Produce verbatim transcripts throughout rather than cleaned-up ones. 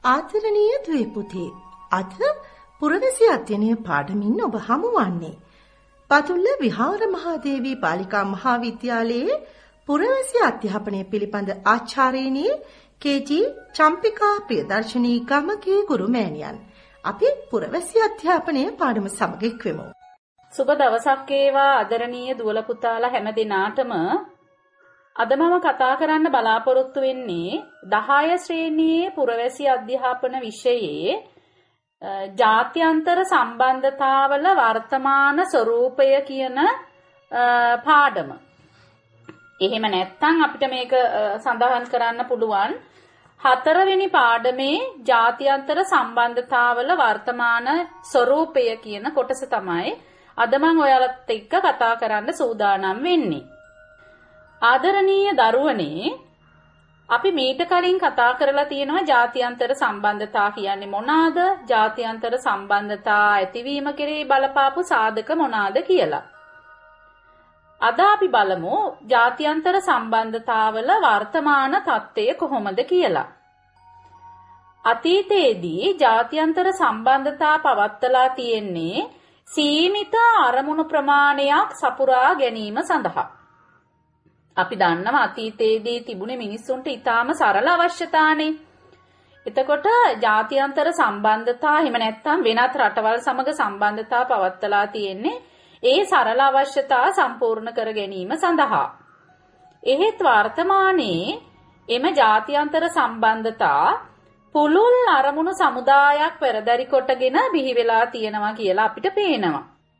ආදරණීය දුවේ පුතේ, අද පුරවැසි අධ්‍යයනය පාඩමින් ඔබ හමු වන්නේ පතුල්ල විහාර මහාදේවී බාලිකා මහාවිද්‍යාලයේ පුරවැසි අධ්‍යාපනය පිළිබඳ ආචාර්යනී කේ.ජී. චම්පිකා ප්‍රියදර්ශනී ගමගේ ගුරු මෑණියන්. අපි පුරවැසි අධ්‍යාපනය පාඩම සමග එක්වෙමු. සුබ දවසක් වේවා ආදරණීය දුවල පුතාලා හැම දිනාටම. අද මම කතා කරන්න බලාපොරොත්තු වෙන්නේ දහය ශ්‍රේණියේ පුරවැසි අධ්‍යාපන විෂයේ ජාත්‍යන්තර සම්බන්ධතාවල වර්තමාන ස්වරූපය කියන පාඩම. එහෙම නැත්නම් අපිට මේක සඳහන් කරන්න පුළුවන් හතරවෙනි පාඩමේ ජාත්‍යන්තර සම්බන්ධතාවල වර්තමාන ස්වරූපය කියන කොටස තමයි අද මම ඔයාලත් එක්ක කතා කරන්න සූදානම් වෙන්නේ. ආදරණීය දරුවනේ, අපි මීට කලින් කතා කරලා තියෙනවා ජාත්‍යන්තර සම්බන්ධතා කියන්නේ මොනවාද? ජාත්‍යන්තර සම්බන්ධතා ඇතිවීම කෙරෙහි බලපාපු සාධක මොනවාද කියලා. අද අපි බලමු ජාත්‍යන්තර සම්බන්ධතාවල වර්තමාන තත්ත්වය කොහොමද කියලා. අතීතයේදී ජාත්‍යන්තර සම්බන්ධතා පවත්වලා තියෙන්නේ සීමිත අරමුණු ප්‍රමාණයක් සපුරා ගැනීම සඳහා. අපි දන්නවා අතීතයේදී තිබුණේ මිනිස්සුන්ට ඊටාම සරල අවශ්‍යතානේ. එතකොට ජාත්‍යන්තර සම්බන්ධතා එහෙම නැත්නම් වෙනත් රටවල් සමග සම්බන්ධතා පවත්වලා තියෙන්නේ ඒ සරල අවශ්‍යතා සම්පූර්ණ කර ගැනීම සඳහා. එහෙත් වර්තමානයේ එම ජාත්‍යන්තර සම්බන්ධතා පුළුල් අරමුණු සමුදායක් පෙරදරි කොටගෙන බිහි වෙලා තියෙනවා කියලා අපිට පේනවා.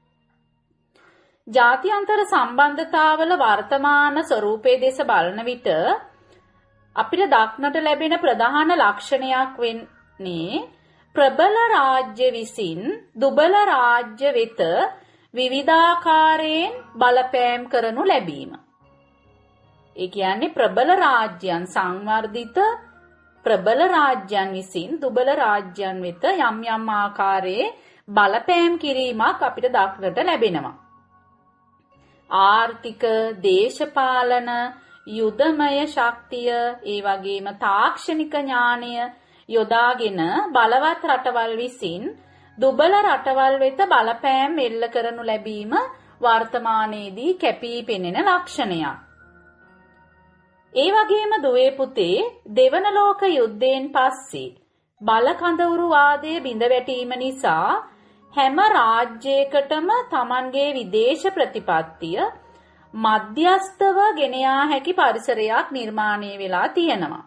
ජාත්‍යන්තර සම්බන්ධතාවල වර්තමාන ස්වරූපයේ දෙස බලන විට අපිට දක්නට ලැබෙන ප්‍රධාන ලක්ෂණයක් වෙන්නේ ප්‍රබල රාජ්‍ය විසින් දුබල රාජ්‍ය වෙත විවිධාකාරයෙන් බලපෑම් කරනු ලැබීම. ඒ කියන්නේ ප්‍රබල රාජ්‍යයන් සංවර්ධිත ප්‍රබල රාජ්‍යයන් විසින් දුබල රාජ්‍යයන් වෙත යම් යම් ආකාරයේ බලපෑම් කිරීමක් අපිට දක්නට ලැබෙනවා. ආර්ථික, දේශපාලන, යුදමය ශක්තිය, ඒ වගේම තාක්ෂණික ඥානය යොදාගෙන බලවත් රටවල් විසින් දුබල රටවල් වෙත බලපෑම් එල්ල කරනු ලැබීම වර්තමානයේදී කැපී පෙනෙන ලක්ෂණයක්. ඒ වගේම දුවේ පුතේ, දෙවන ලෝක යුද්ධයෙන් පස්සේ බල කඳවුරු වාදයේ බිඳ වැටීම නිසා හැම රාජ්‍යයකටම Tamanගේ විදේශ ප්‍රතිපත්තිය මධ්‍යස්තව ගෙන යා හැකි පරිසරයක් නිර්මාණය වෙලා තියෙනවා.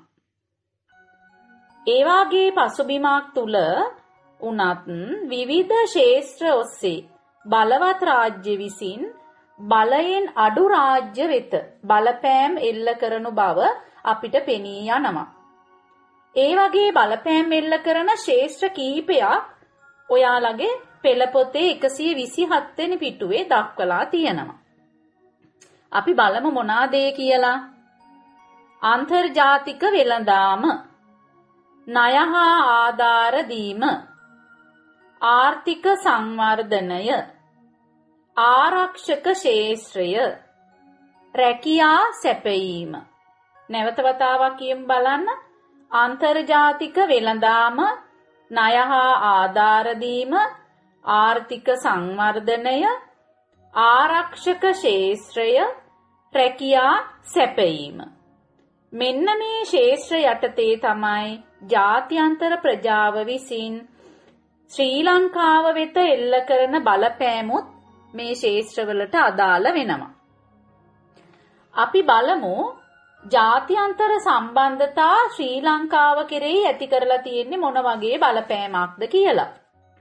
ඒ වාගේ පසුබිමක් තුල උනත් විවිධ ශේෂ්ත්‍ර ඔස්සේ බලවත් රාජ්‍ය විසින් බලයෙන් අඩු රාජ්‍ය වෙත බලපෑම් එල්ල කරනු බව අපිට පෙනී යනවා. ඒ වගේ බලපෑම් එල්ල කරන ශේෂ්ත්‍ර කිහිපයක් ඔයාලගේ පෙළ පොතේ එකසිය විසිහත් වෙනි පිටුවේ දක්වලා තියෙනවා. අපි බලමු මොනවාද කියලා. අන්තර්ජාතික වෙළඳාම, ණය හා ආධාර දීම, ආර්ථික සංවර්ධනය, ආරක්ෂක ශේෂ්ත්‍රය, රැකියා සැපයීම. නැවත වතාවක් කියමු බලන්න. අන්තර්ජාතික වෙළඳාම, ණය හා ආධාර දීම, ආර්ථික සංවර්ධනය, ආරක්ෂක ශේෂ්ත්‍රය, රැකියා සැපයීම. මෙන්න මේ ශේෂ්ත්‍ර යටතේ තමයි ජාත්‍යන්තර ප්‍රජාව විසින් ශ්‍රී ලංකාව වෙත එල්ල කරන බලපෑමුත් මේ ශේෂ්ත්‍රවලට අදාළ වෙනවා. අපි බලමු ජාත්‍යන්තර සම්බන්ධතා ශ්‍රී ලංකාව කෙරෙහි ඇති කරලා තියෙන්නේ මොන වගේ බලපෑමක්ද කියලා.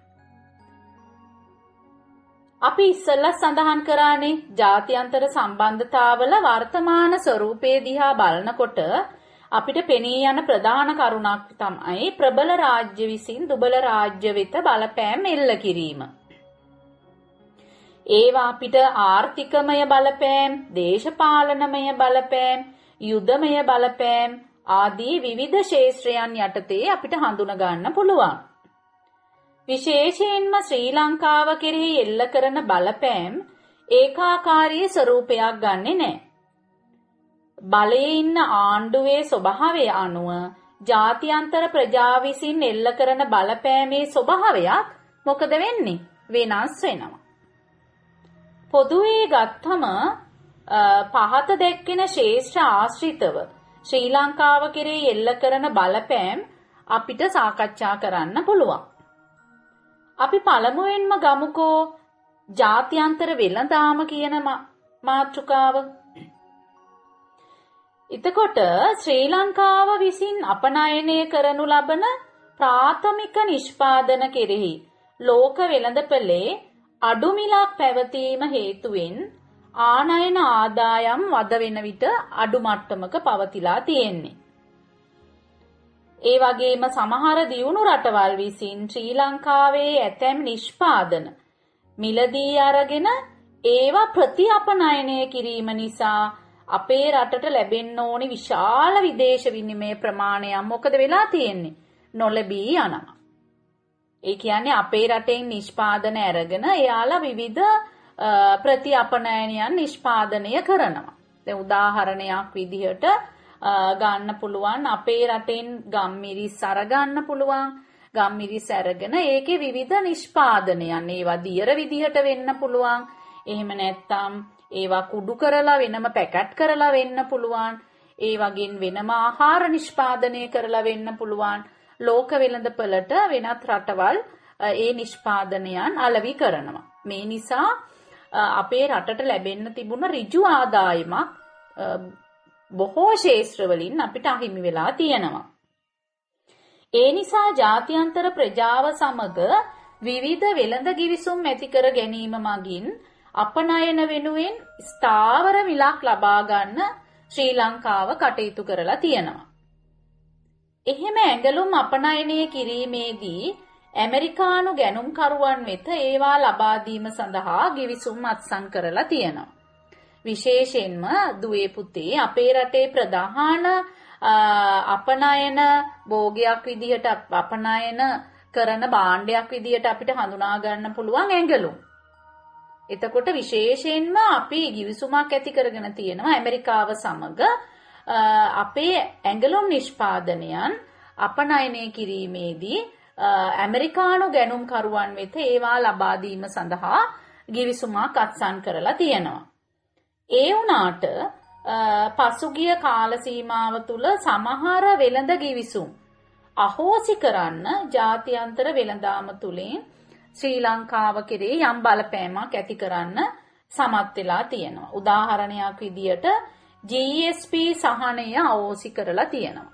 අපි ඉස්සෙල්ලා සඳහන් කරානේ ජාත්‍යන්තර සම්බන්ධතාවල වර්තමාන ස්වරූපයේ දිහා බලනකොට අපිට පෙනී යන ප්‍රධාන කරුණක් තමයි ප්‍රබල රාජ්‍ය විසින් දුබල රාජ්‍ය වෙත බලපෑම් එල්ල කිරීම. ඒවා අපිට ආර්ථිකමය බලපෑම්, දේශපාලනමය බලපෑම්, යුදමය බලපෑම් ආදී විවිධ ශේෂ්ත්‍රයන් යටතේ අපිට හඳුනා ගන්න පුළුවන්. විශේෂයෙන්ම ශ්‍රී ලංකාව කෙරෙහි එල්ල කරන බලපෑම් ඒකාකාරී ස්වරූපයක් ගන්නෙ නැහැ. බලයේ ඉන්න ආණ්ඩුවේ ස්වභාවය අනුව ජාත්‍යන්තර ප්‍රජාව විසින් එල්ල කරන බලපෑමේ ස්වභාවයත් මොකද වෙන්නේ? වෙනස් වෙනවා. පොදුවේ ගත්තම පහත දැක්වෙන ශේෂ්ඨ ආශ්‍රිතව ශ්‍රී ලංකාව කෙරෙහි එල්ල කරන බලපෑම් අපිට සාකච්ඡා කරන්න පුළුවන්. අපි පළමුවෙන්ම ගමුකෝ ජාත්‍යන්තර වෙළඳාම කියන මාතෘකාව. එතකොට ශ්‍රී ලංකාව විසින් අපනයනය කරනු ලබන ප්‍රාථමික නිෂ්පාදන කෙරෙහි ලෝක වෙළඳපොලේ අඩු මිලක් පැවතීම හේතුවෙන් ආනයන ආදායම් වද වෙන විට අඩු මට්ටමක පවතිලා තියෙන්නේ. ඒ වගේම සමහර දියුණු රටවල් විසින් ශ්‍රී ලංකාවේ ඇතැම් නිෂ්පාදන මිලදී අරගෙන ඒවා ප්‍රතිඅපනයනය කිරීම නිසා අපේ රටට ලැබෙන්න ඕනි විශාල විදේශ විනිමය ප්‍රමාණයක් මොකද වෙලා තියෙන්නේ? නොලැබී යනවා. ඒ කියන්නේ අපේ රටෙන් නිෂ්පාදන අරගෙන එයාලා විවිධ ප්‍රතිඅපනයනයන් නිෂ්පාදනය කරනවා. දැන් උදාහරණයක් විදිහට ගන්න පුළුවන් අපේ රටෙන් ගම්මිරිස් අරගන්න පුළුවන්. ගම්මිරිස් අරගෙන ඒකේ විවිධ නිෂ්පාදනයන් ඒවා දියර විදිහට වෙන්න පුළුවන්. එහෙම නැත්නම් ඒවා කුඩු කරලා වෙනම පැකට් කරලා වෙන්න පුළුවන්. ඒ වගේන් වෙනම ආහාර නිෂ්පාදනය කරලා වෙන්න පුළුවන්. ලෝක වෙළඳපළට වෙනත් රටවල් ඒ නිෂ්පාදනයන් අලෙවි කරනවා. මේ නිසා අපේ රටට ලැබෙන්න තිබුණ ඍජු ආදායමක් බොහෝ ක්ෂේත්‍රවලින් අපිට අහිමි වෙලා තියෙනවා. ඒ නිසා ජාත්‍යන්තර ප්‍රජාව සමග විවිධ වෙළඳ ගිවිසුම් ඇති කර ගැනීම මගින් අපනයන වෙනුවෙන් ස්ථාවර මිලක් ලබා ගන්න ශ්‍රී ලංකාව කටයුතු කරලා තියෙනවා. එහෙම ඇඟලුම් අපනයනය කිරීමේදී ඇමරිකානු ගැනුම්කරුවන් වෙත ඒවා ලබා දීම සඳහා ගිවිසුම් අත්සන් කරලා තියෙනවා. විශේෂයෙන්ම දුවේ පුතේ අපේ රටේ ප්‍රධාන අපනයන භෝගයක් විදිහට අපනයන කරන භාණ්ඩයක් විදිහට අපිට හඳුනා ගන්න පුළුවන් ඇඟලුම්. එතකොට විශේෂයෙන්ම අපි ගිවිසුමක් ඇති කරගෙන තියෙනවා ඇමරිකාව සමග අපේ ඇඟලුම් නිෂ්පාදනයන් අපනයනය කිරීමේදී ඇමරිකානු ගැනුම්කරුවන් වෙත ඒවා ලබා දීම සඳහා ගිවිසුමක් අත්සන් කරලා තියෙනවා. ඒ වුණාට පසුගිය කාල සීමාව තුළ සමහර වෙළඳ ගිවිසුම් අහෝසි කරන්න ජාත්‍යන්තර වෙළඳාම තුලින් ශ්‍රී ලංකාව කෙරෙහි යම් බලපෑමක් ඇති කරන්න සමත් වෙලා තියෙනවා. උදාහරණයක් විදියට ජී එස් පී සහනය අහෝසි කරලා තියෙනවා.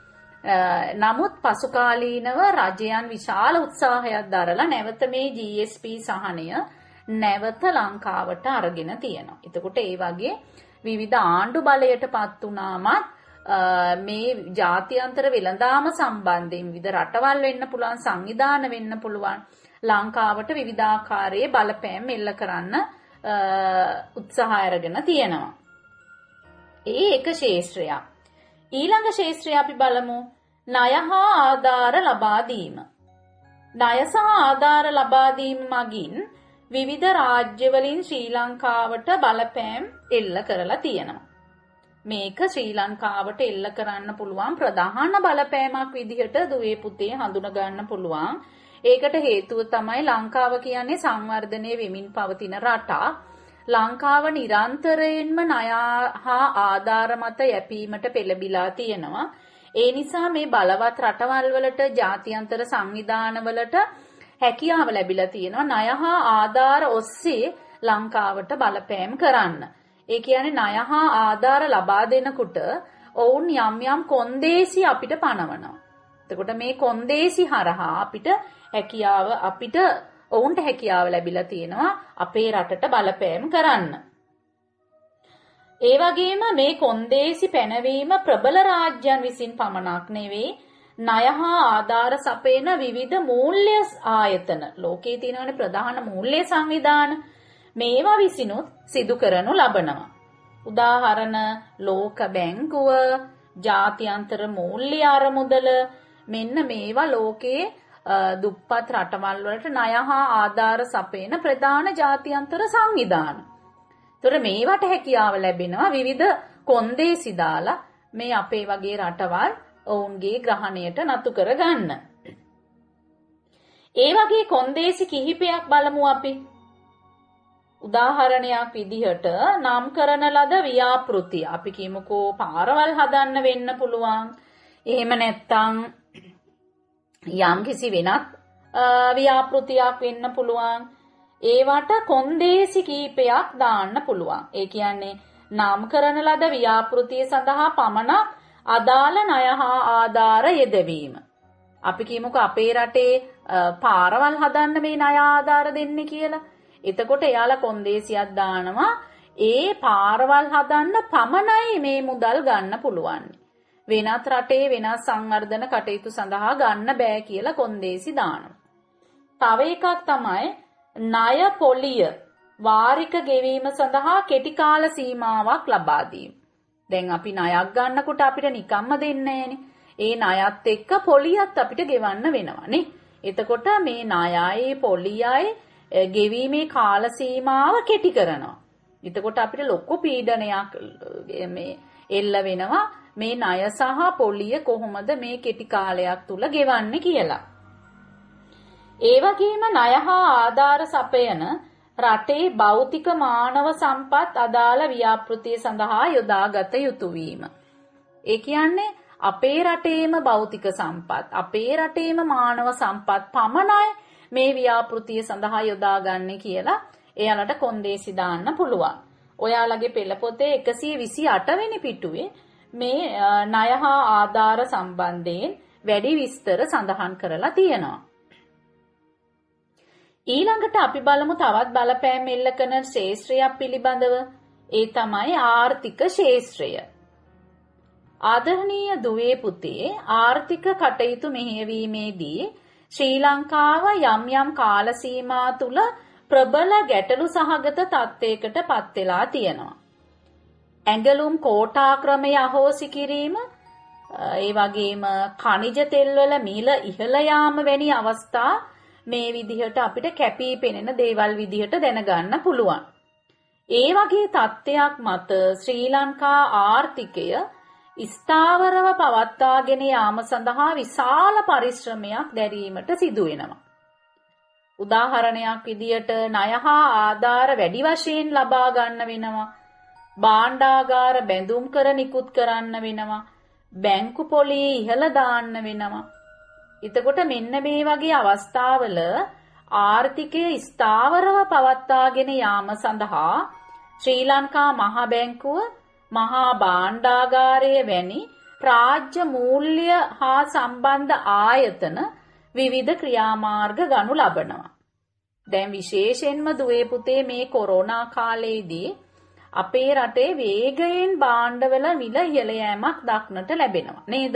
නමුත් පසුකාලීනව රජයන් විශාල උත්සාහයක් දරලා නැවත මේ ජී එස් පී සහනය නැවත ලංකාවට අරගෙන තියෙනවා. එතකොට ඒ වගේ විවිධ ආණ්ඩු බලයට පත් වුණාමත් මේ ජාත්‍යන්තර වෙළඳාම සම්බන්ධයෙන් විවිධ රටවල් වෙන්න පුළුවන්, සංවිධාන වෙන්න පුළුවන්, ලංකාවට විවිධාකාරයේ බලපෑම් එල්ල කරන්න උත්සාහ අරගෙන තියෙනවා. ඒ එක ක්ෂේත්‍රයක්. ඊළඟ ක්ෂේත්‍රය අපි බලමු ණය හා ආධාර ලබා දීම. ණය සහ ආධාර ලබා දීම මගින් විවිධ රාජ්‍යවලින් ශ්‍රී ලංකාවට බලපෑම් එල්ල කරලා තියෙනවා. මේක ශ්‍රී ලංකාවට එල්ල කරන්න පුළුවන් ප්‍රධාන බලපෑමක් විදිහට දුවේ පුතේ හඳුනා ගන්න පුළුවන්. ඒකට හේතුව තමයි ලංකාව කියන්නේ සංවර්ධනය වෙමින් පවතින රටක්. ලංකාව නිරන්තරයෙන්ම ණය හා ආධාර මත යැපීමට පෙළඹිලා තියෙනවා. ඒ නිසා මේ බලවත් රටවල් වලට ජාත්‍යන්තර සංවිධාන වලට හැකියාව ලැබිලා තියෙනවා ණය හා ආධාර ඔස්සේ ලංකාවට බලපෑම් කරන්න. ඒ කියන්නේ ණය හා ආධාර ලබා දෙනකොට ඔවුන් යම් යම් කොන්දේසි අපිට පනවනවා. එතකොට මේ කොන්දේසි හරහා අපිට හැකියාව අපිට ඔවුන්ට හැකියාව ලැබිලා තියෙනවා අපේ රටට බලපෑම් කරන්න. ඒ වගේම මේ කොන්දේසි පැනවීම ප්‍රබල රාජ්‍යයන් විසින් පමණක් නෙවෙයි ණය හා ආධාර සපයන විවිධ මූල්‍ය ආයතන ලෝකයේ තියෙනවනේ ප්‍රධාන මූල්‍ය සංවිධාන මේවා විසිනුත් සිදු කරනු ලබනවා. උදාහරණ ලෝක බැංකුව, ජාත්‍යන්තර මූල්‍ය අරමුදල මෙන්න මේවා ලෝකයේ දුප්පත් රටවල් වලට ණය හා ආධාර සපයන ප්‍රධාන ජාත්‍යන්තර සංවිධාන. ඒතර මේවට හැකියාව ලැබෙනවා විවිධ කොන්දේසි දාලා මේ අපේ වගේ රටවල් ඔවුන්ගේ ග්‍රහණයට නතු කරගන්න. ඒ වගේ කොන්දේසි කිහිපයක් බලමු අපි. උදාහරණයක් විදිහට නම් කරන ලද ව්‍යාපෘති. අපි කියමුකෝ පාරවල් හදන්න වෙන්න පුළුවන්. එහෙම නැත්නම් යම් කිසි වෙනත් ව්‍යාපෘතියක් වෙන්න පුළුවන්. ඒවට කොන්දේසි කීපයක් දාන්න පුළුවන්. ඒ කියන්නේ නම් කරන ලද ව්‍යාපෘතිය සඳහා පමණක් අදාළ ණය හා ආධාර යෙදවීම. අපි කියමුකෝ අපේ රටේ පාරවල් හදන්න මේ ණය ආධාර දෙන්නේ කියලා. එතකොට එයාලා කොන්දේසියක් දානවා ඒ පාරවල් හදන්න පමණයි මේ මුදල් ගන්න පුළුවන්. වෙනත් රටේ වෙනස් සංවර්ධන කටයුතු සඳහා ගන්න බෑ කියලා කොන්දේසි දානවා. තව එකක් තමයි ණය පොලිය වාරික ගෙවීම සඳහා කෙටි කාල සීමාවක් ලබා දීම. දැන් අපි ණයක් ගන්නකොට අපිට නිකම්ම දෙන්නේ නෑනේ. ඒ ණයත් එක්ක පොලියත් අපිට ගෙවන්න වෙනවා නේ. එතකොට මේ ණයයි පොලියයි ගෙවීමේ කාල සීමාව කෙටි කරනවා. එතකොට අපිට ලොකු පීඩනයක් මේ එල්ල වෙනවා මේ ණය සහ පොලිය කොහොමද මේ කෙටි කාලයක් තුල ගෙවන්නේ කියලා. ඒ වගේම ණය හා ආධාර සපයන රටේ භෞතික මානව සම්පත් අදාළ ව්‍යාපෘතිය සඳහා යොදාගත යුතු වීම. ඒ කියන්නේ අපේ රටේම භෞතික සම්පත්, අපේ රටේම මානව සම්පත් පමණයි මේ ව්‍යාපෘතිය සඳහා යොදාගන්නේ කියලා එයාලට කොන්දේසි දාන්න පුළුවන්. ඔයාලගේ පෙළ පොතේ එකසිය විසි අට වෙනි පිටුවේ මේ ණය හා ආධාර සම්බන්ධයෙන් වැඩි විස්තර සඳහන් කරලා තියෙනවා. ඊළඟට අපි බලමු තවත් බලපෑම් එල්ල කරන ශාස්ත්‍රයක් පිළිබඳව. ඒ තමයි ආර්ථික ශාස්ත්‍රය. ආදරණීය දුවේ පුතේ, ආර්ථික කටයුතු මෙහෙයවීමේදී ශ්‍රී ලංකාව යම් යම් කාල සීමා තුල ප්‍රබල ගැටලු සහගත තත්ත්වයකට පත් වෙලා තියෙනවා. ඇඟලුම් කෝටා ක්‍රමය අහෝසි කිරීම, ඒ වගේම ඛනිජ තෙල්වල මිල ඉහළ යාම වැනි අවස්ථා මේ විදිහට අපිට කැපී පෙනෙන දේවල් විදිහට දැනගන්න පුළුවන්. ඒ වගේ තත්ත්වයක් මත ශ්‍රී ලංකා ආර්ථිකය ස්ථාවරව පවත්වාගෙන යාම සඳහා විශාල පරිශ්‍රමයක් දැරීමට සිදු වෙනවා. උදාහරණයක් විදියට ණය හා ආධාර වැඩි වශයෙන් ලබා ගන්න වෙනවා. භාණ්ඩාගාර බැඳුම් කර නිකුත් කරන්න වෙනවා. බැංකු පොලි ඉහළ දාන්න වෙනවා. එතකොට මෙන්න මේ වගේ අවස්ථාවල ආර්ථිකය ස්ථාවරව පවත්වාගෙන යාම සඳහා ශ්‍රී ලංකා මහ බැංකුව, මහා භාණ්ඩාගාරය වැනි රාජ්‍ය මූල්‍ය හා සම්බන්ධ ආයතන විවිධ ක්‍රියාමාර්ග ගනු ලබනවා. දැන් විශේෂයෙන්ම දුවේ පුතේ මේ කොරෝනා කාලයේදී අපේ රටේ වේගයෙන් භාණ්ඩවල මිල ඉහළ යෑමක් දක්නට ලැබෙනවා නේද?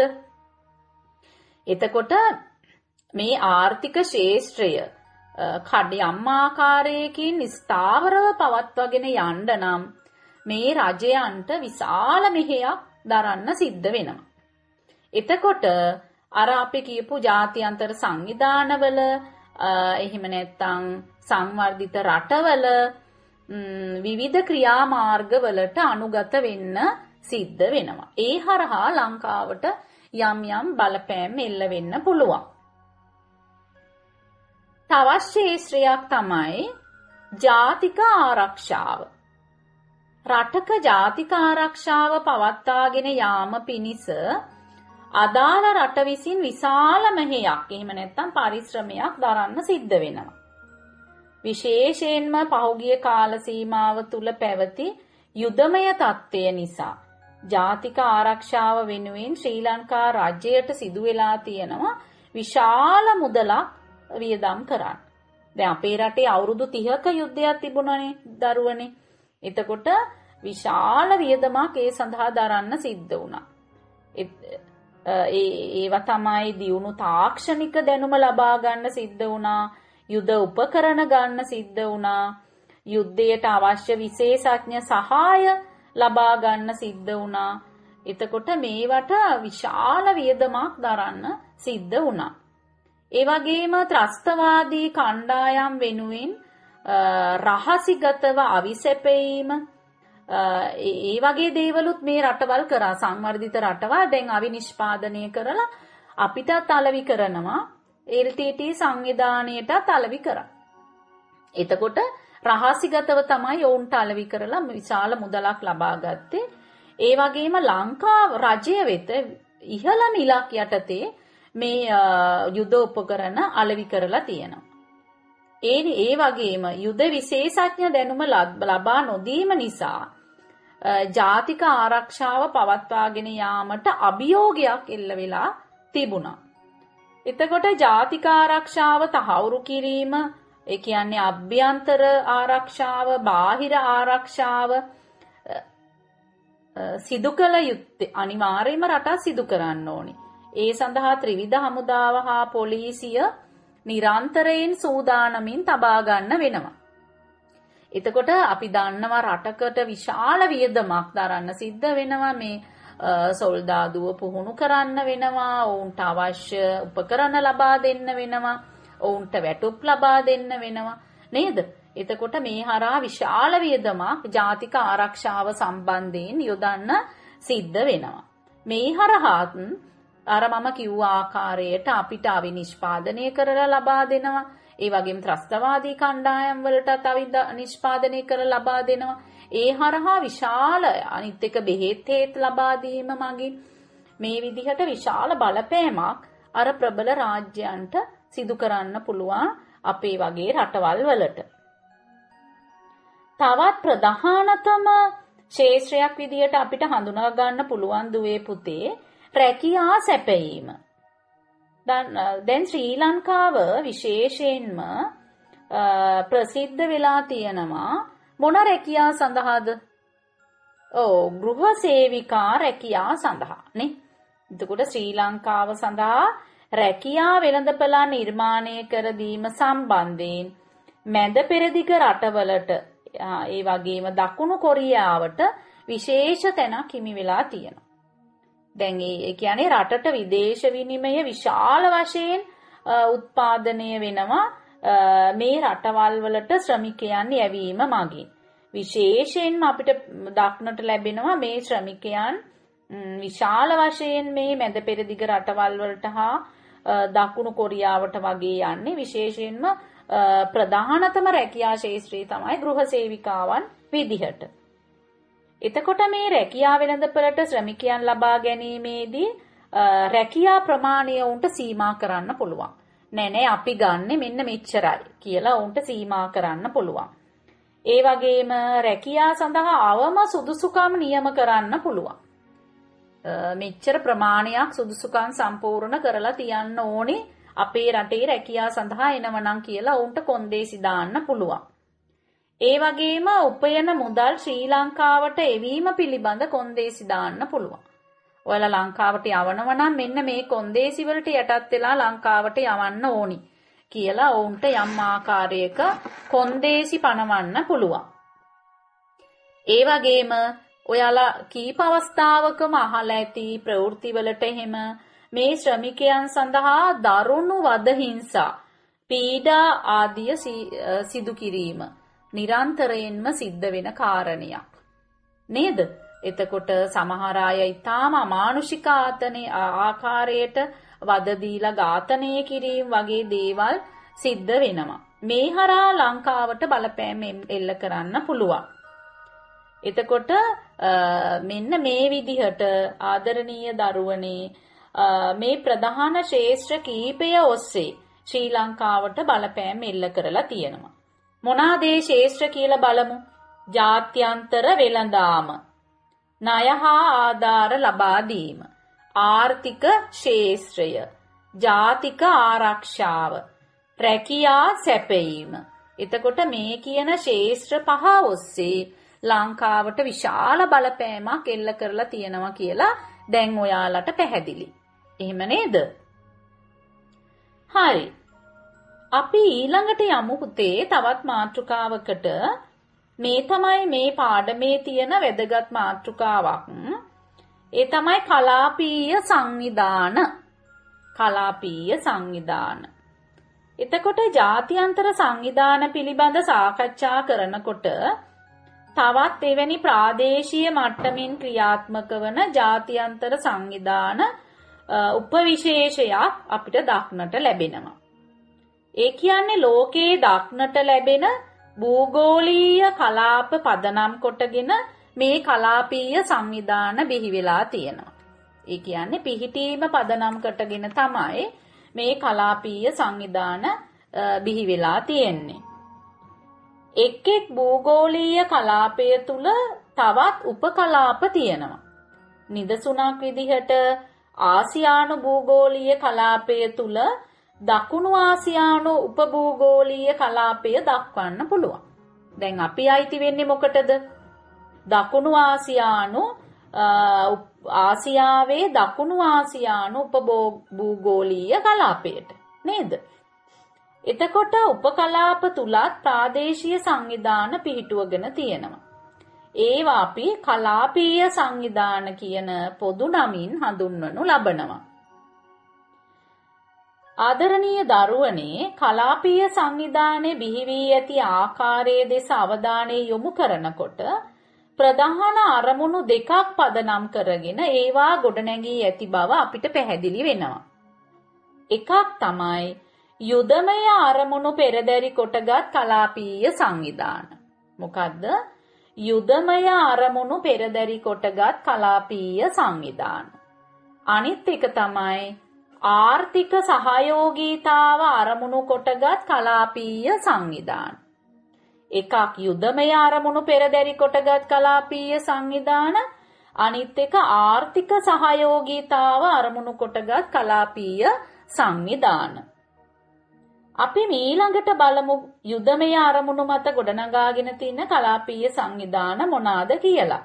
එතකොට මේ ආර්ථික ශාස්ත්‍රය කඩියම් ආකාරයකින් ස්ථාවරව පවත්වාගෙන යන්න නම් මේ රජයන්ට විශාල මෙහෙයක් දරන්න සිද්ධ වෙනවා. එතකොට අර අපි කියපු ජාත්‍යන්තර සංවිධානවල එහෙම නැත්නම් සංවර්ධිත රටවල විවිධ ක්‍රියාමාර්ගවලට අනුගත වෙන්න සිද්ධ වෙනවා. ඒ හරහා ලංකාවට යම් යම් බලපෑම් එල්ල වෙන්න පුළුවන්. තවත් ශාස්ත්‍රයක් තමයි ජාතික ආරක්ෂාව. රටක ජාතික ආරක්ෂාව පවත්වාගෙන යාම පිණිස අදාළ රට විසින් විශාල මෙහෙයක් එහෙම නැත්නම් පරිශ්‍රමයක් දරන්න සිද්ධ වෙනවා. විශේෂයෙන්ම පහුගිය කාල සීමාව තුල පැවති යුදමය තත්ත්වය නිසා ජාතික ආරක්ෂාව වෙනුවෙන් ශ්‍රී ලංකා රජයට සිදු වෙලා තියෙනවා විශාල මුදලක් වියදම් කරන්න. දැන් අපේ රටේ අවුරුදු තිහක යුද්ධයක් තිබුණානේ දරුවනේ. එතකොට විශාල වියදමක් ඒ සඳහා දරන්න සිද්ධ වුණා. ඒ ඒවා තමයි දියුණු තාක්ෂණික දැනුම ලබා ගන්න සිද්ධ වුණා. යුද උපකරණ ගන්න සිද්ධ වුණා. යුද්ධයට අවශ්‍ය විශේෂඥ සහාය ලබා ගන්න සිද්ධ වුණා. එතකොට මේවට විශාල වියදමක් දරන්න සිද්ධ වුණා. ඒ වගේම ත්‍රස්තවාදී කණ්ඩායම් වෙනුවෙන් රහසිගතව අවිසැපීම, ඒ වගේ දේවලුත් මේ රටවල් කරා. සංවර්ධිත රටවල් දැන් අවිනිෂ්පාදනය කරලා අපිටත් අලෙවි කරනවා. එල් ටී ටී සංවිධානයටත් අලෙවි කරා. එතකොට රහසිගතව තමයි ඔවුන්ට අලෙවි කරලා විශාල මුදලක් ලබා ගත්තේ. ඒ වගේම ලංකාව රජය වෙත ඉහළ මිලක් යටතේ මේ යුද උපකරණ අලෙවි කරලා තියෙනවා. ඒ ඒ වගේම යුද විශේෂඥ දැනුම ලබා නොදීම නිසා ජාතික ආරක්ෂාව පවත්වාගෙන යාමට අභියෝගයක් එල්ල වෙලා තිබුණා. එතකොට ජාතික ආරක්ෂාව තහවුරු කිරීම, ඒ කියන්නේ අභ්‍යන්තර ආරක්ෂාව, බාහිර ආරක්ෂාව සිදු කළ යුත්තේ අනිවාර්යයෙන්ම රට සිදු කරන්න ඕනේ. ඒ සඳහා ත්‍රිවිධ හමුදාව හා පොලිසිය නිරන්තරයෙන් සූදානමින් තබා ගන්න වෙනවා. එතකොට අපි දන්නවා රටකට විශාල වියදමක් දරන්න සිද්ධ වෙනවා. මේ සොල්දාදුව පුහුණු කරන්න වෙනවා, ඔවුන්ට අවශ්‍ය උපකරණ ලබා දෙන්න වෙනවා, ඔවුන්ට වැටුප් ලබා දෙන්න වෙනවා නේද? එතකොට මේ හරහා විශාල වියදමක් ජාතික ආරක්ෂාව සම්බන්ධයෙන් යොදන්න සිද්ධ වෙනවා. මේ හරහාත් අර මම කිව්ව ආකාරයට අපිට අවිනිෂ්පාදනය කරලා ලබා දෙනවා. ඒ වගේම ත්‍රස්තවාදී කණ්ඩායම් වලටත් අවිනිෂ්පාදනය කරලා ලබා දෙනවා. ඒ හරහා විශාල අනිත් එක බෙහෙත් හේත් ලබා දීම මගින් මේ විදිහට විශාල බලපෑමක් අර ප්‍රබල රාජ්‍යයන්ට සිදු කරන්න පුළුවන් අපේ වගේ රටවල් වලට. තවත් ප්‍රධානතම ශේෂ්ත්‍රයක් විදිහට අපිට හඳුනා ගන්න පුළුවන් දුවේ පුතේ රැකියා සැපයීම. දැන් ශ්‍රී ලංකාව විශේෂයෙන්ම ප්‍රසිද්ධ වෙලා තියෙනවා මොන රැකියා සඳහාද? ඔව්, ගෘහ සේවිකා රැකියා සඳහා නේ. එතකොට ශ්‍රී ලංකාව සඳහා රැකියා වෙළඳපළා නිර්මාණය කර දීම සම්බන්ධයෙන් මැද පෙරදිග රටවලට ඒ වගේම දකුණු කොරියාවට විශේෂ තැනක් හිමි වෙලා තියෙනවා. දැන් ඒ කියන්නේ රටට විදේශ විනිමය විශාල වශයෙන් උත්පාදනය වෙනවා මේ රටවල් වලට ශ්‍රමිකයන් යැවීම මගින්. විශේෂයෙන්ම අපිට දක්නට ලැබෙනවා මේ ශ්‍රමිකයන් විශාල වශයෙන් මේ මැද පෙරදිග රටවල් වලට හා දකුණු කොරියාවට වගේ යන්නේ. විශේෂයෙන්ම ප්‍රධානතම රැකියා ශාස්ත්‍රය තමයි ගෘහ සේවිකාවන් විදිහට. එතකොට මේ රැකියා වෙළඳපළට ශ්‍රමිකයන් ලබා ගැනීමේදී රැකියා ප්‍රමාණය උන්ට සීමා කරන්න පුළුවන්. නෑ නෑ අපි ගන්නෙ මෙන්න මෙච්චරයි කියලා උන්ට සීමා කරන්න පුළුවන්. ඒ වගේම රැකියා සඳහා අවම සුදුසුකම් නියම කරන්න පුළුවන්. මෙච්චර ප්‍රමාණයක් සුදුසුකම් සම්පූර්ණ කරලා තියන්න ඕනේ අපේ රටේ රැකියා සඳහා එනවනම් කියලා උන්ට කොන්දේසි දාන්න පුළුවන්. ඒ වගේම උපයන මුදල් ශ්‍රී ලංකාවට එවීම පිළිබඳ කොන්දේසි දාන්න පුළුවන්. ඔයාලා ලංකාවට යවනවා නම් මෙන්න මේ කොන්දේසි වලට යටත් වෙලා ලංකාවට යවන්න ඕනි කියලා ඔවුන්ට යම් ආකාරයක කොන්දේසි පනවන්න පුළුවන්. ඒ වගේම ඔයාලා කීප අවස්ථාවකම අහලා ඇති ප්‍රවෘත්තිවලට එහෙම මේ ශ්‍රමිකයන් සඳහා දරුණු වද හිංසා, පීඩා ආදිය සිදු කිරීම නිරන්තරයෙන්ම සිද්ධ වෙන කාරණයක් නේද? එතකොට සමහර අය ඊටාම අමානුෂික ආකාරයට වද දීලා ඝාතනය කිරීම වගේ දේවල් සිද්ධ වෙනවා. මේ හරහා ලංකාවට බලපෑම් එල්ල කරන්න පුළුවන්. එතකොට මෙන්න මේ විදිහට ආදරණීය දරුවනේ මේ ප්‍රධාන ශාස්ත්‍ර කීපය ඔස්සේ ශ්‍රී ලංකාවට බලපෑම් එල්ල කරලා තියෙනවා. මොනවාද ඒ ශාස්ත්‍ර කියලා බලමු. ජාත්‍යන්තර වෙළඳාම, ණය හා ආධාර ලබා දීම, ආර්ථික ශාස්ත්‍රය, ජාතික ආරක්ෂාව, රැකියා සැපයීම. එතකොට මේ කියන ශාස්ත්‍ර පහ ඔස්සේ ලංකාවට විශාල බලපෑමක් එල්ල කරලා තියෙනවා කියලා දැන් ඔයාලට පැහැදිලි. එහෙම නේද? හරි. අපි ඊළඟට යමු පුතේ තවත් මාතෘකාවකට. මේ තමයි මේ පාඩමේ තියෙන වැදගත් මාතෘකාවක්. ඒ තමයි කලාපීය සංවිධාන. කලාපීය සංවිධාන. එතකොට ජාත්‍යන්තර සංවිධාන පිළිබඳ සාකච්ඡා කරනකොට තවත් එවැනි ප්‍රාදේශීය මට්ටමින් ක්‍රියාත්මක වන ජාත්‍යන්තර සංවිධාන උපවිශේෂයක් අපිට දක්නට ලැබෙනවා. ඒ කියන්නේ ලෝකයේ දක්නට ලැබෙන භූගෝලීය කලාප පදනම් කොටගෙන මේ කලාපීය සංවිධාන බිහි වෙලා තියෙනවා. ඒ කියන්නේ පිහිටීම පදනම් කොටගෙන තමයි මේ කලාපීය සංවිධාන බිහි වෙලා තියෙන්නේ. එක් එක් භූගෝලීය කලාපය තුල තවත් උපකලාප තියෙනවා. නිදසුනක් විදිහට ආසියානු භූගෝලීය කලාපය තුල දකුණු ආසියානු උපභූගෝලීය කලාපය දක්වන්න පුළුවන්. දැන් අපි අයිති වෙන්නේ මොකටද? දකුණු ආසියානු ආසියාවේ දකුණු ආසියානු උපභූගෝලීය කලාපයට නේද? එතකොට උපකලාප තුලත් ප්‍රාදේශීය සංවිධාන පිහිටුවගෙන තියෙනවා. ඒවා අපි කලාපීය සංවිධාන කියන පොදු නමින් හඳුන්වනු ලබනවා. ආදරණීය දරුවනේ, කලාපීය සංවිධානයේ බිහි වී ඇති ආකාරයේ දෙස අවධානය යොමු කරනකොට ප්‍රධාන අරමුණු දෙකක් පදනම් කරගෙන ඒවා ගොඩනැගී ඇති බව අපිට පැහැදිලි වෙනවා. එකක් තමයි යුදමය අරමුණු පෙරදරි කොටගත් කලාපීය සංවිධාන. මොකද්ද? යුදමය අරමුණු පෙරදරි කොටගත් කලාපීය සංවිධාන. අනිත් එක තමයි ආර්ථික සහයෝගීතාව අරමුණු කොටගත් කලාපීය සංවිධාන. එකක් යුදමය අරමුණු පෙරදරි කොටගත් කලාපීය සංවිධාන, අනිත් එක ආර්ථික සහයෝගීතාව අරමුණු කොටගත් කලාපීය සංවිධාන. අපි ඊළඟට බලමු යුදමය අරමුණු මත ගොඩනගාගෙන තියෙන කලාපීය සංවිධාන මොනවාද කියලා.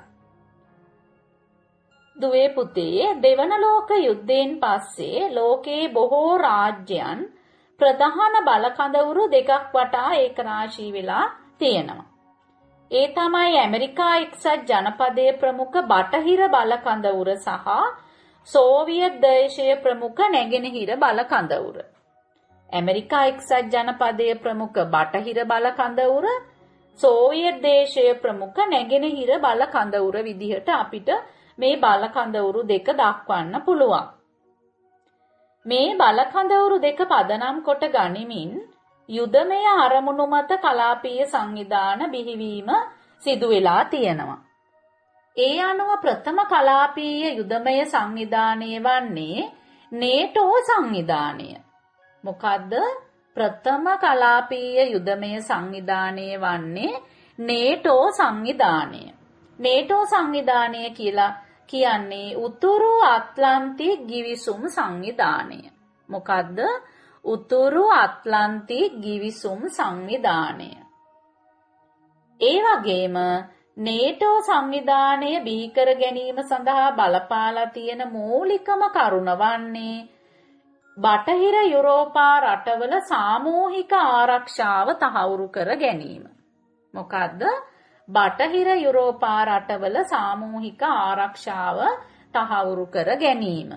දුවේ පුතේ, දෙවන ලෝක යුද්ධයෙන් පස්සේ ලෝකයේ බොහෝ රාජ්‍යයන් ප්‍රධාන බලකඳවුරු දෙකක් වටා ඒකරාශී වෙලා තියෙනවා. ඒ තමයි ඇමරිකා එක්සත් ජනපදයේ ප්‍රමුඛ බටහිර බලකඳවුර සහ සෝවියට් දේශයේ ප්‍රමුඛ නැගෙනහිර බලකඳවුර. ඇමරිකා එක්සත් ජනපදයේ ප්‍රමුඛ බටහිර බලකඳවුර, සෝවියට් දේශයේ ප්‍රමුඛ නැගෙනහිර බලකඳවුර විදිහට අපිට මේ බලකඳවුරු දෙක දක්වන්න පුළුවන්. මේ බලකඳවුරු දෙක පදනම් කොට ගනිමින් යුදමය අරමුණු මත කලාපීය සංවිධාන බිහිවීම සිදු වෙලා තියෙනවා. ඒ අනුව ප්‍රථම කලාපීය යුදමය සංවිධානය වන්නේ නේටෝ සංවිධානය. මොකද්ද? ප්‍රථම කලාපීය යුදමය සංවිධානය වන්නේ නේටෝ සංවිධානය. නේටෝ සංවිධානය කියලා කියන්නේ උතුරු ඇට්ලන්ටික් ගිවිසුම් සංවිධානය. මොකද්ද? උතුරු ඇට්ලන්ටික් ගිවිසුම් සංවිධානය. ඒ වගේම නේටෝ සංවිධානය බිහි කර ගැනීම සඳහා බලපාලා තියෙන මූලිකම කරුණ වන්නේ බටහිර යුරෝපා රටවල සාමූහික ආරක්ෂාව තහවුරු කර ගැනීම. මොකද්ද? බටහිර යුරෝපා රටවල සාමූහික ආරක්ෂාව තහවුරු කර ගැනීම.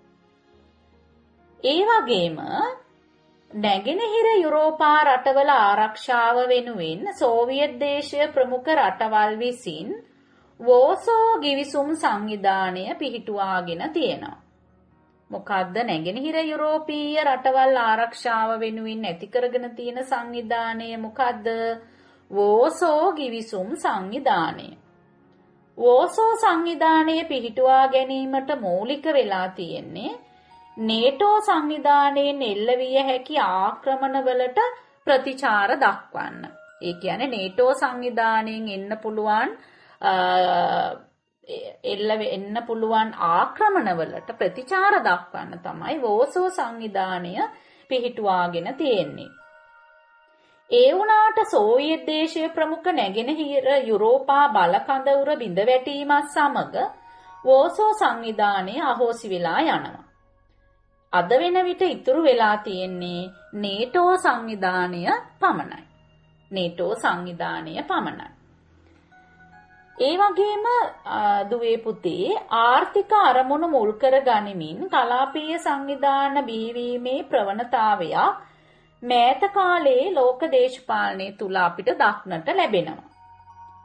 ඒ වගේම නැගෙනහිර යුරෝපා රටවල ආරක්ෂාව වෙනුවෙන් සෝවියට් දේශය ප්‍රමුඛ රටවල් විසින් වෝසෝ ගිවිසුම් සංවිධානය පිහිටුවාගෙන තියෙනවා. මොකද්ද නැගෙනහිර යුරෝපීය රටවල් ආරක්ෂාව වෙනුවෙන් ඇති කරගෙන තියෙන සංවිධානය මොකද්ද? වෝසෝ ගිවිසුම් සංවිධානය. වෝසෝ සංවිධානය පිහිටුවා ගැනීමට මූලික වෙලා තියෙන්නේ නේටෝ සංවිධානයෙන් එල්ල විය හැකි ආක්‍රමණවලට ප්‍රතිචාර දක්වන්න. ඒ කියන්නේ නේටෝ සංවිධානයෙන් එන්න පුළුවන් එල්ල වෙන්න පුළුවන් ආක්‍රමණවලට ප්‍රතිචාර දක්වන්න තමයි වෝසෝ සංවිධානය පිහිටුවාගෙන තියෙන්නේ. ඒ වුණාට සෝවියට් දේශයේ ප්‍රමුඛ නැගෙනහිර යුරෝපා බලකඳවුර බිඳ වැටීමත් සමග වෝසෝ සංවිධානය අහෝසි වෙලා යනවා. අද වෙන විට ඉතුරු වෙලා තියෙන්නේ නේටෝ සංවිධානය පමණයි. නේටෝ සංවිධානය පමණයි. ඒ වගේම දුවේ පුතේ ආර්ථික අරමුණු මුල් කර ගනිමින් කලාපීය සංවිධාන බිහිවීමේ ප්‍රවණතාවයක් මෑත කාලයේ ලෝක දේශපාලනය තුල අපිට දක්නට ලැබෙනවා.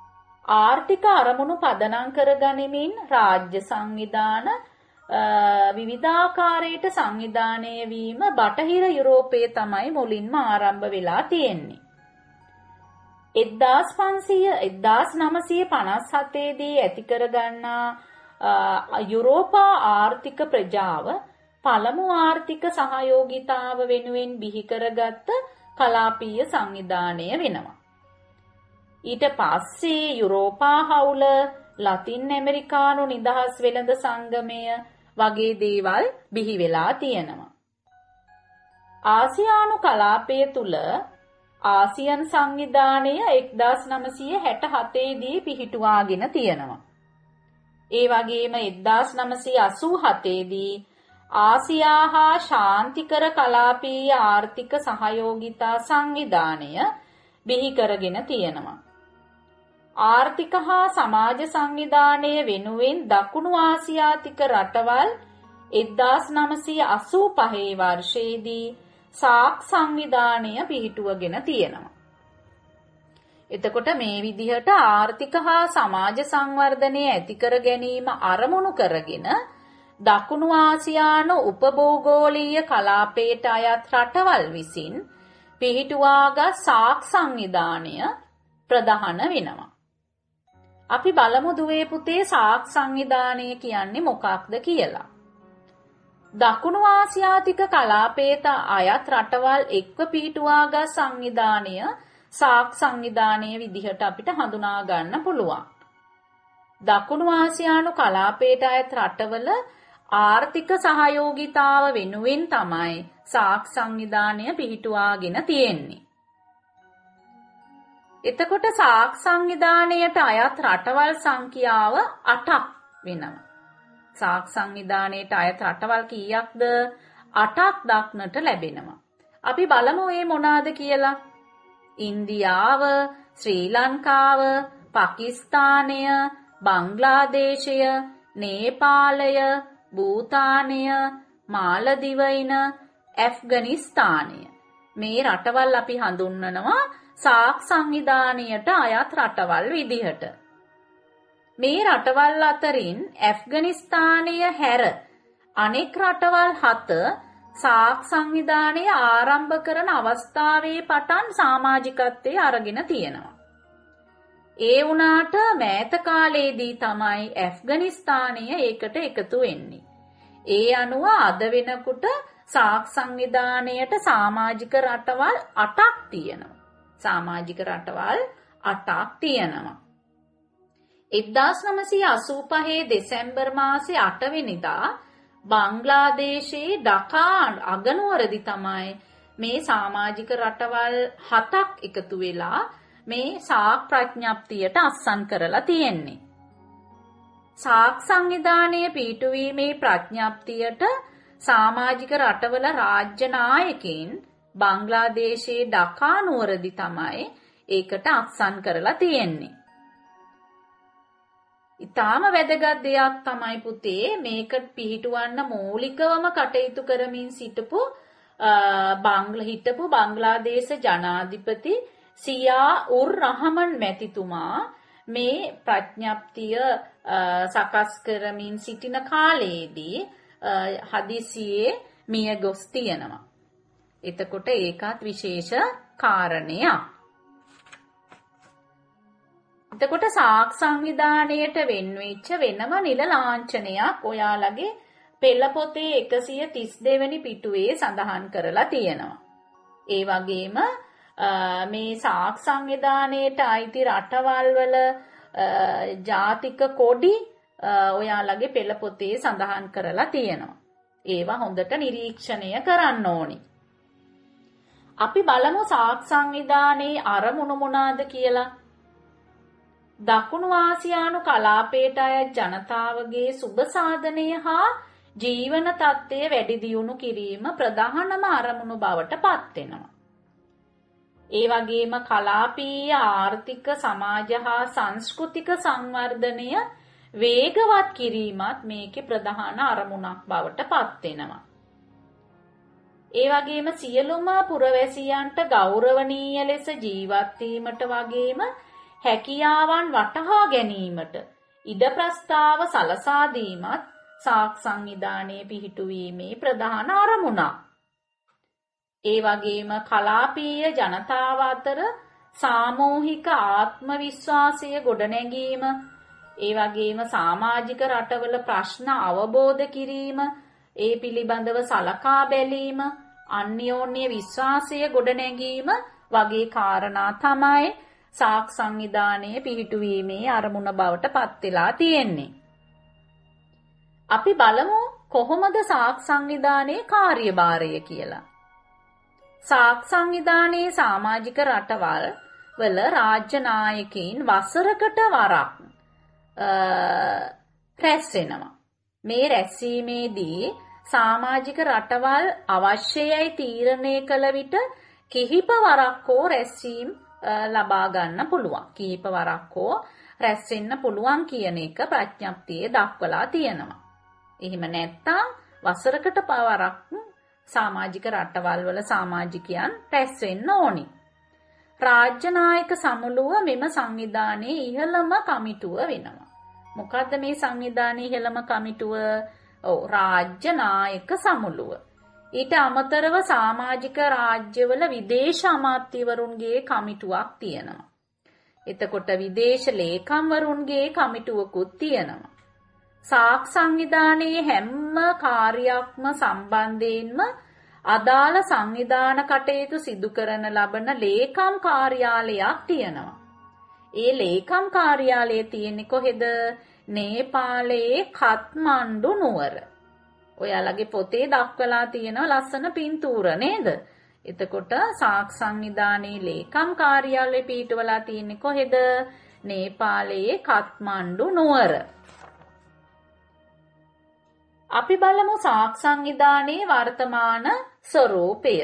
ආර්ථික අරමුණු පදනම් කරගනිමින් රාජ්‍ය සංවිධාන විවිධාකාරයට සංවිධානය වීම බටහිර යුරෝපයේ තමයි මුලින්ම ආරම්භ වෙලා තියෙන්නේ. එක්දාස් පන්සිය එක්දාස් නවසිය පනස් හතේ දී ඇති කරගන්නා යුරෝපා ආර්ථික ප්‍රජාව පළමු ආර්ථික සහයෝගිතාව වෙනුවෙන් බිහි කරගත්ත කලාපීය සංවිධානය වෙනවා. ඊට පස්සේ යුරෝපා හවුල, ලතින් ඇමරිකානු නිදහස් වෙළඳ සංගමය වගේ දේවල් බිහි වෙලා තියෙනවා. ආසියානු කලාපය තුල ආසියන් සංවිධානය එක්දාස් නවසිය හැට හතේ දී පිහිටුවාගෙන තියෙනවා. ඒ වගේම එක්දාස් නවසිය අසූ හතේ දී ආසියා හා ශාන්තිකර කලාපීය ආර්ථික සහයෝගිතා සංවිධානය බිහි කරගෙන තියෙනවා. ආර්ථික හා සමාජ සංවිධානය වෙනුවෙන් දකුණු ආසියාතික රටවල් එක්දාස් නවසිය අසූ පහේ වර්ෂයේදී සාක් සංවිධානය පිහිටුවගෙන තියෙනවා. එතකොට මේ විදිහට ආර්ථික හා සමාජ සංවර්ධනය ඇති කර ගැනීම අරමුණු කරගෙන දකුණු ආසියානු උපභූගෝලීය කලාපයට අයත් රටවල් විසින් පිහිටුවාගත් සාක් සංවිධානය ප්‍රධාන වෙනවා. අපි බලමු දුවේ පුතේ සාක් සංවිධානය කියන්නේ මොකක්ද කියලා. දකුණු ආසියාතික කලාපයට අයත් රටවල් එක්ව පිහිටුවාගත් සංවිධානය සාක් සංවිධානය විදිහට අපිට හඳුනා ගන්න පුළුවන්. දකුණු ආසියානු කලාපයට අයත් රටවල ආර්ථික සහයෝගිතාව වෙනුවෙන් තමයි සාක් සංවිධානය පිහිටුවාගෙන තියෙන්නේ. එතකොට සාක් සංවිධානයට අයත් රටවල් සංඛ්‍යාව අටක් වෙනවා. සාක් සංවිධානයට අයත් රටවල් කීයක්ද? අටක් දක්නට ලැබෙනවා. අපි බලමු මේ මොනවාද කියලා. ඉන්දියාව, ශ්‍රී ලංකාව, පාකිස්තානය, බංග්ලාදේශය, නේපාලය, භූතානය, මාලදිවයින, ඇෆ්ගනිස්තානය. මේ රටවල් අපි හඳුන්වනවා සාක් සංවිධානයට අයත් රටවල් විදිහට. මේ රටවල් අතරින් ඇෆ්ගනිස්තානය හැර අනෙක් රටවල් හත සාක් සංවිධානය ආරම්භ කරන අවස්ථාවේ පටන් සමාජිකත්වයේ අරගෙන තියෙනවා. ඒ වුණාට මෑත කාලයේදී තමයි ඇෆ්ගනිස්තානය ඒකට එකතු වෙන්නේ. ඒ අනුව අද වෙනකොට සාක් සංවිධානයට සමාජික රටවල් අටක් තියෙනවා. සමාජික රටවල් අටක් තියෙනවා. එක්දාස් නවසිය අසූ පහේ දෙසැම්බර් මාසේ අට වෙනිදා බංග්ලාදේශයේ ඩකා අගනුවරදි තමයි මේ සමාජික රටවල් හතක් එකතු වෙලා මේ සාක් ප්‍රඥප්තියට අත්සන් කරලා තියෙන්නේ. සාක් සංවිධානය පිහිටුවීමේ ප්‍රඥප්තියට සමාජික රටවල රාජ්‍ය නායකයින් බංග්ලාදේශයේ ඩකා නුවරදි තමයි ඒකට අත්සන් කරලා තියෙන්නේ. ඉතාම වැදගත් දෙයක් තමයි පුතේ මේකට පිහිටුවන්න මූලිකවම කටයුතු කරමින් සිටපු බංග්ලා හිටපු බංග්ලාදේශ ජනාධිපති සියා උර් රහමන් මැතිතුමා මේ ප්‍රඥප්තිය සකස් කරමින් සිටින කාලයේදී හදිසියේ මිය ගොස් තියෙනවා. එතකොට ඒකත් විශේෂ කාරණයක්. එතකොට සාක් සංවිධානයට වෙන්වෙච්ච වෙනම නිල ලාංඡනයක් ඔයාලගේ පෙළ පොතේ එකසිය තිස් දෙක වෙනි පිටුවේ සඳහන් කරලා තියෙනවා. ඒ වගේම මේ සාක් සංවිධානයට අයිති රටවල් වල ජාතික කොඩි ඔයාලගේ පෙළ පොතේ සඳහන් කරලා තියෙනවා. ඒවා හොඳට නිරීක්ෂණය කරන්න ඕනි. අපි බලමු සාක් සංවිධානයේ අරමුණු මොනවාද කියලා. දකුණු ආසියානු කලාපයට අයත් ජනතාවගේ සුබ සාධනය හා ජීවන තත්ත්වය වැඩි දියුණු කිරීම ප්‍රධානම අරමුණු බවට පත් වෙනවා. ඒ වගේම කලාපීය ආර්ථික සමාජ හා සංස්කෘතික සංවර්ධනය වේගවත් කිරීමත් මේකේ ප්‍රධාන අරමුණක් බවට පත් වෙනවා. ඒ වගේම සියලුම පුරවැසියන්ට ගෞරවනීය ලෙස ජීවත් වීමට වගේම හැකියාවන් වටහා ගැනීමට ඉඩ ප්‍රස්තාව සලසා දීමත් සාක් සංවිධානයේ පිහිටුවීමේ ප්‍රධාන අරමුණක්. ඒ වගේම කලාපීය ජනතාව අතර සාමූහික ආත්ම විශ්වාසය ගොඩනැගීම, ඒ වගේම සමාජික රටවල ප්‍රශ්න අවබෝධ කිරීම, ඒ පිළිබඳව සලකා බැලීම, අන්‍යෝන්‍ය විශ්වාසය ගොඩනැගීම වගේ කාරණා තමයි සාක් සංවිධානයේ පිහිටුවීමේ අරමුණ බවට පත් වෙලා තියෙන්නේ. අපි බලමු කොහොමද සාක් සංවිධානයේ කාර්යභාරය කියලා. සාක් සංවිධානයේ සමාජික රටවල් වල රාජ්‍ය නායකයින් වසරකට වරක් රැස් වෙනවා. මේ රැස්වීමේදී සමාජික රටවල් අවශ්‍යයි තීරණය කළ විට කිහිප වරක් හෝ රැස්වීම ලබා ගන්න පුළුවන්. කිහිප වරක් හෝ රැස් වෙන්න පුළුවන් කියන එක ප්‍රඥප්තියේ දක්වලා තියෙනවා. එහෙම නැත්නම් වසරකට පවරක් සමාජික රටවල් වල සමාජිකයන් රැස් වෙන්න ඕනි. රාජ්‍ය නායක සමුළුව මෙම සංවිධානයේ ඉහළම කමිටුව වෙනවා. මොකද්ද මේ සංවිධානයේ ඉහළම කමිටුව? ඔව්, රාජ්‍ය නායක සමුළුව. ඊට අමතරව සමාජික රාජ්‍යවල විදේශ අමාත්‍යවරුන්ගේ කමිටුවක් තියෙනවා. එතකොට විදේශ ලේකම්වරුන්ගේ කමිටුවකුත් තියෙනවා. සාක් සංවිධානයේ හැම කාර්යයක්ම සම්බන්ධයෙන්ම අදාළ සංවිධාන කටයුතු සිදු කරන ලබන ලේකම් කාර්යාලයක් තියෙනවා. ඒ ලේකම් කාර්යාලය තියෙන්නේ කොහෙද? නේපාලයේ කත්මණ්ඩු නුවර. ඔයාලගේ පොතේ දක්වලා තියෙන ලස්සන පින්තූර නේද? එතකොට සාක් සංවිධානයේ ලේකම් කාර්යාලය පිහිටවලා තියෙන්නේ කොහෙද? නේපාලයේ කත්මණ්ඩු නුවර. අපි බලමු සාක් සංවිධානයේ වර්තමාන ස්වරූපය.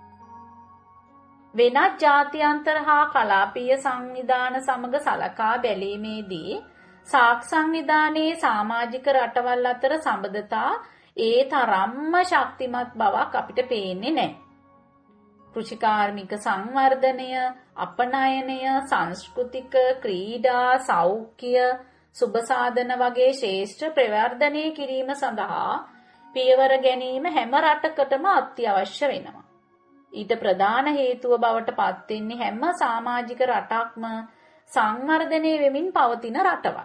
වෙනත් ජාත්‍යන්තර හා කලාපීය සංවිධාන සමග සලකා බැලීමේදී සාක් සංවිධානයේ සමාජික රටවල් අතර සම්බන්ධතා ඒ තරම්ම ශක්තිමත් බවක් අපිට පේන්නේ නැහැ. කෘෂිකාර්මික සංවර්ධනය, අපනයනය, සංස්කෘතික, ක්‍රීඩා, සෞඛ්‍ය, සුබ සාධන වගේ ශේෂ්ඨ ප්‍රවර්ධනය කිරීම සඳහා පියවර ගැනීම හැම රටකටම අත්‍යවශ්‍ය වෙනවා. ඊට ප්‍රධාන හේතුව බවට පත් වෙන්නේ හැම සමාජික රටක්ම සංවර්ධනය වෙමින් පවතින රටවල්.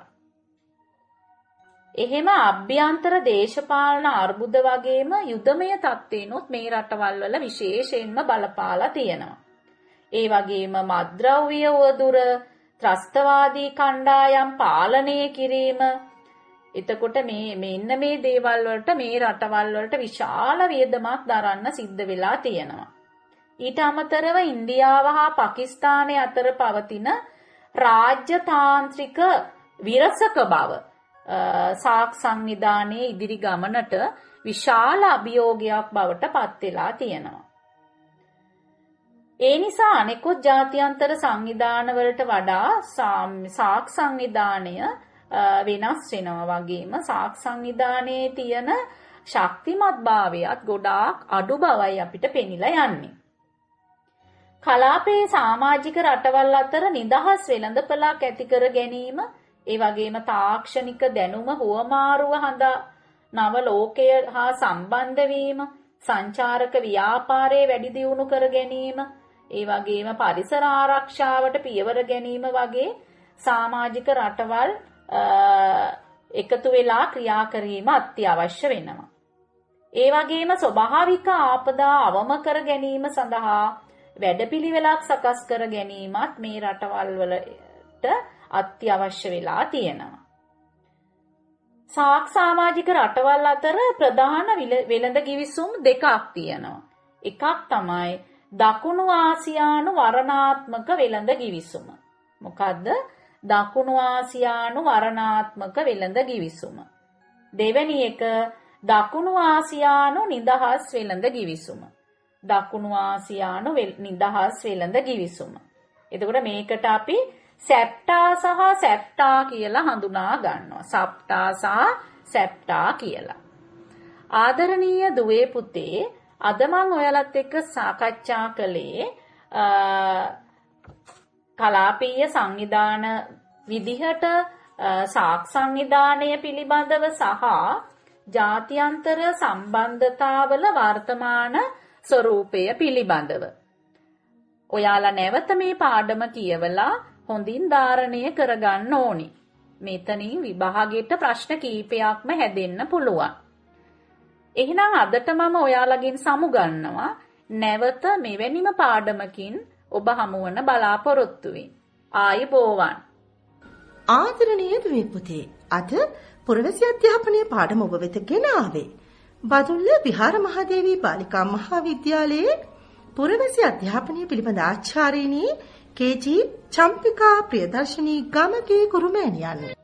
එහෙම අභ්‍යන්තර දේශපාලන අර්බුද වගේම යුද්ධමය තත්ත්වයනොත් මේ රටවල් වල විශේෂයෙන්ම බලපාලා තියෙනවා. ඒ වගේම මත්ද්‍රව්‍ය උවදුර, ත්‍රස්තවාදී කණ්ඩායම් පාලනය කිරීම. එතකොට මේ මෙන්න මේ දේවල් වලට මේ රටවල් වලට විශාල වියදමක් දරන්න සිද්ධ වෙලා තියෙනවා. ඊට අමතරව ඉන්දියාව හා පාකිස්තානය අතර පවතින රාජ්‍යතාන්ත්‍රික විරසක බව සාක් සංවිධානයේ ඉදිරි ගමනට විශාල අභියෝගයක් බවට පත් වෙලා තියෙනවා. ඒ නිසා අනෙකුත් ජාත්‍යන්තර සංවිධාන වලට වඩා සාක් සංවිධානය වෙනස් වෙනවා. වගේම සාක් සංවිධානයේ තියෙන ශක්තිමත් භාවයත් ගොඩාක් අඩු බවයි අපිට පෙනිලා යන්නේ. කලාපයේ සමාජික රටවල් අතර නිදහස් වෙළඳපළක් ඇති කර ගැනීම, ඒ වගේම තාක්ෂණික දැනුම හුවමාරුව හඳා නව ලෝකය හා සම්බන්ධ වීම, සංචාරක ව්‍යාපාරයේ වැඩි දියුණු කර ගැනීම, ඒ වගේම පරිසර ආරක්ෂාවට පියවර ගැනීම වගේ සමාජික රටවල් එකතු වෙලා ක්‍රියා කිරීම අත්‍යවශ්‍ය වෙනවා. ඒ වගේම ස්වභාවික ආපදා අවම කර ගැනීම සඳහා වැඩපිළිවෙලක් සකස් කර ගැනීමත් මේ රටවල් වලට අත්‍යවශ්‍ය වෙලා තියෙනවා. සාක් සමාජික රටවල් අතර ප්‍රධාන වෙළඳ කිවිසුම් දෙකක් තියෙනවා. එකක් තමයි දකුණු ආසියානු වර්ණාත්මක වෙළඳ කිවිසුම. මොකද්ද? දකුණු ආසියානු වර්ණාත්මක වෙළඳ කිවිසුම. දෙවෙනි එක දකුණු ආසියානු නිදහස් වෙළඳ කිවිසුම. දකුණු ආසියානු නිදහස් වෙළඳ කිවිසුම. එතකොට මේකට අපි සැප්ටා සහ සැප්ටා කියලා හඳුනා ගන්නවා. සප්ටා සහ සැප්ටා කියලා. ආදරණීය දුවේ පුතේ, අද මම ඔයාලත් එක්ක සාකච්ඡා කළේ කලාපීය සංවිධාන විදිහට සාක් සංවිධානය පිළිබඳව සහ ජාත්‍යන්තර සම්බන්ධතාවල වර්තමාන ස්වරූපය පිළිබඳව. ඔයාලා නැවත මේ පාඩම කියවලා හොඳින් ධාරණය කරගන්න ඕනි. මෙතනින් විභාගෙට ප්‍රශ්න කීපයක්ම හැදෙන්න පුළුවන්. එහෙනම් අදට මම ඔයාලගෙන් සමුගන්නවා නැවත මෙවැනිම පාඩමකින් ඔබ හමුවන බලාපොරොත්තු වෙමි. ආයුබෝවන්. ආදරණීය දුවේ පුතේ, අද පුරවැසි අධ්‍යාපනයේ පාඩම ඔබ වෙත ගෙන ආවේ බදුල්ල විහාර මහදේවී බාලිකා මහාවිද්‍යාලයේ පුරවැසි අධ්‍යාපනය පිළිබඳ ආචාර්යනී කේ.ජී. චම්පිකා ප්‍රියදර්ශනී ගමගේ කුරුමෑණියන්.